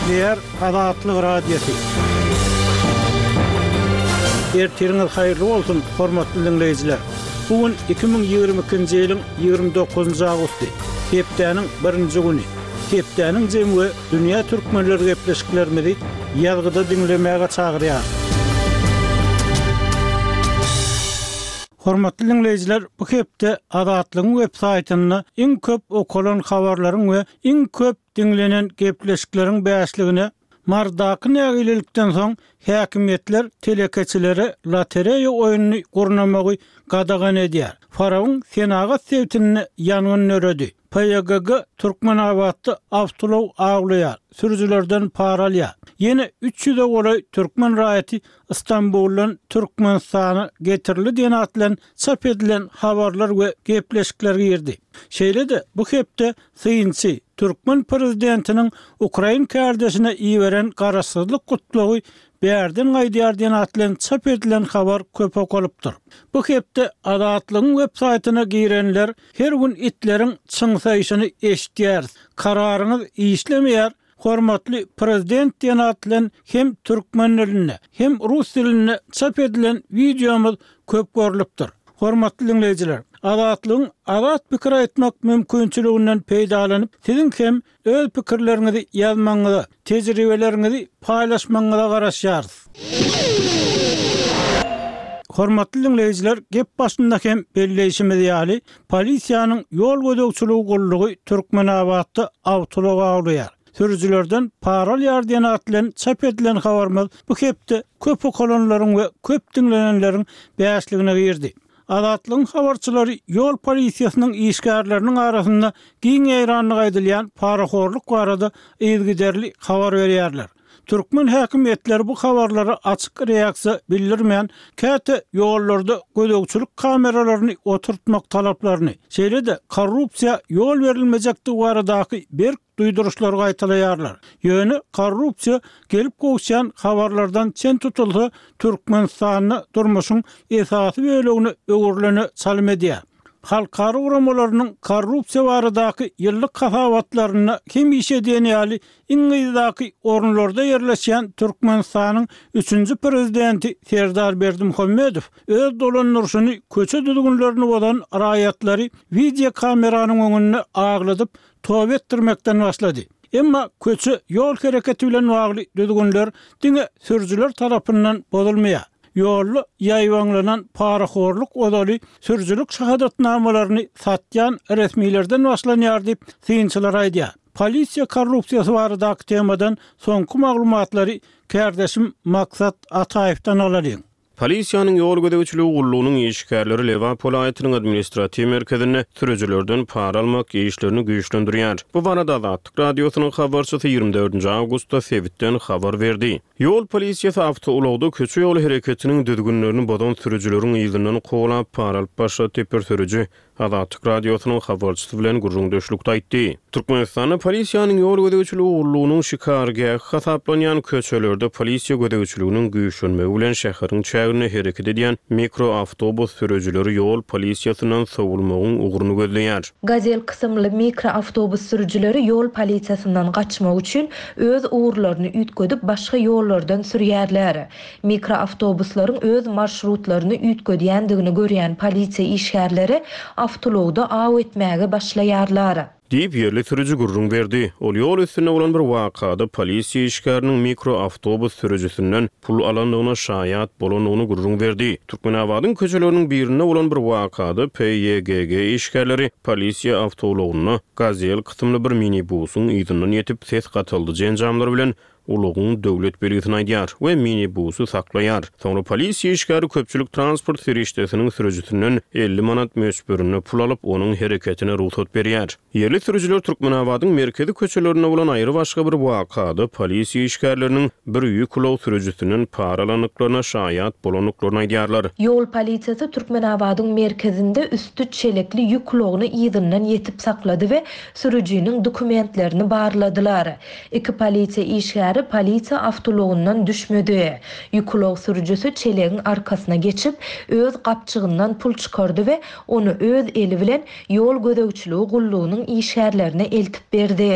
Diğer Azatlyk Radiosu. Ertiriniz hayırlı olsun, hormatly dinleyijiler. Bugün 2022-nji ýylyň 29-njy agusty. Hepdeniň 1-nji güni. Hepdeniň jemgy dünýä türkmenleri gepleşiklerini ýazgyda dinlemäge çagyrýar. Hormatly dinleyijiler, bu hepde Azatlygyň web saýtyny iň köp okulan habarlaryň we iň köp dinlenen gepleşikleriň bäşligine mardaky nägilelikden soň häkimetler telekeçilere lotereya oýunyny gurnamagy gadagan edýär. Farawyň Senagat sewtini ýanyny öredi. PYGG Türkmenawatdy awtolow aglaýar, sürüjilerden para alýar. Yine 300'e goly Türkmen raýaty Istanbuldan Türkmenistana getirildi diýen atlan çap edilen habarlar we gepleşikler girdi. Şeýle-de bu hepde syýynçy Türkmen prezidentiniň Ukraina kardeşine iýeren garaşsyzlyk gutlagy berden gaýdýar diýen atlan çap edilen habar köp okulypdyr. Bu hepde Azatlygyň web saýtyna girenler her gün itleriň çyňsaýyşyny eşitýär. Kararyňyz işlemeýär. Hormatly prezident diýen atlan hem türkmen diline hem rus diline çap edilen videomuz köp görülipdir. Hormatly dinleyijiler, Azatlygyň azat pikir aýtmak mümkinçiliginden peýdalanyp, siziň hem öz pikirleriňizi ýazmaňyza, tejribeleriňizi paýlaşmaňyza garaşýarys. Hormatly dinleyijiler, gep başynda hem belleşimiz ýaly polisiýanyň ýol gödekçiligi gollugy Türkmenawatdy awtolow aglaýar. Sürüjilerden para alýar diýen atlan çap edilen habarymyz bu hepde köp okulanlaryň we köp dinlenenleriň bäşligine girdi. Azatlygyň habarçylary ýol polisiýasynyň işgärleriniň arasynda giň eýranlyk aýdylýan paraxorluk barada ýygyderli habar berýärler. Türkmen häkimetleri bu habarlara açyk reaksiýa bildirmeýän käte ýollarda gödekçilik kameralaryny oturtmak talaplaryny, şeýle-de korrupsiýa ýol berilmejekdi baradaky berk duýduruşlar gaýtalaýarlar. Ýöne korrupsiýa gelip goýşan habarlardan çen tutulsa Türkmenistanyň durmuşyň esasy bölegini öwürlene salym edýär. Halkara uramalarynyň korrupsiýa baradaky ýyllyk kafawatlaryny kim iş edýän ýaly iňiňizdaky orunlarda ýerleşýän Türkmenistanyň 3-nji prezidenti Serdar Berdimuhammedow öz dolanýaryny köçe düzgünlerini bolan raýatlary video kameranyň öňünde agladyp töwbe etdirmekden başlady. Emma köçe ýol hereketi bilen bagly düzgünler diňe sürüjiler tarapyndan bozulmaýar. Ýolly ýaýwanlanan paraxorluk odaly sürüjilik şahadatnamalaryny satýan resmilerden başlanýar diýip syýynçylar aýdýar. Polisiýa korrupsiýasy baradaky temadan soňky maglumatlary kardeşim Maksat Ataýewdan alalım. Polisiýanyň ýol gödekçiligi gullugynyň işgärleri Lewapol aýatynyň administratiw merkezine sürüjilerden para almak işlerini güýçlendirýär. Bu barada Azatlyk radiosynyň habarçysy 24-nji awgustda Sewitden habar berdi. Ýol polisiýasy awtoulawda köçe ýol hereketiniň düzgünlerini bozan sürüjileriň ýygynyny goýup para alyp başa teper sürüji Azatlyk radiosynyň habarçysy bilen gurrundaşlykda aýtdy. Türkmenistan polisiýanyň ýol gödekçiligi gullugynyň şikargahy hasaplanýan köçelerde polisiýa gödekçiliginiň güýçlenmegi bilen şäheriň çägine hereket edýän mikroawtobus sürüjileri ýol polisiýasynyň sowulmagyň uguruny gözleýär. Gazel kysymly mikroawtobus sürüjileri ýol polisiýasyndan gaçmak üçin öz uğurlaryny ütgedik başga ýollardan sürýärler. Mikroawtobuslaryň öz marşrutlaryny ütgedýändigini görýän polisiýa işgärleri awtolowda aw etmäge başlaýarlar. Diýip ýerli sürüji gurrun berdi. Ol ýol üstüne bolan bir wakada polisiýa işgäriniň mikroawtobus sürüjisinden pul alandygyna şaýat bolanyny gurrun berdi. Türkmenawadyň köçeleriniň birinde bolan bir wakada PYGG işgärleri polisiýa awtolowyna Gazel kysymly bir minibusyň ýygynyň ýetip ses gatyldy jenjamlar bilen ulugyň döwlet belgisini aýdýar we minibusy saklaýar. Soňra polisiýa işgäri köpçülik transport serişdesiniň sürüjisinden 50 manat möçberini pul alyp onuň hereketine ruhsat berýär. Ýerli sürüjiler Türkmenawadyň merkezi köçelerine bolan aýry başga bir wakada polisiýa işgärleriniň bir ýük ulaw sürüjisiniň para alanyklaryna şaýat bolanyklaryny aýdýarlar. Ýol polisiýasy Türkmenawadyň merkezinde üstü çelekli ýük ulawyny ýygynyň ýetip saklady we sürüjiniň dokumentlerini barladylar. Iki polisiýa işgäri polisiýa awtolowundan düşmedi. Ýük ulaw sürüjisi çelegiň arkasyna geçip öz gapçygyndan pul çykardy we onu öz eli bilen ýol gödekçiligi gullugynyň işgärlerine eltip berdi.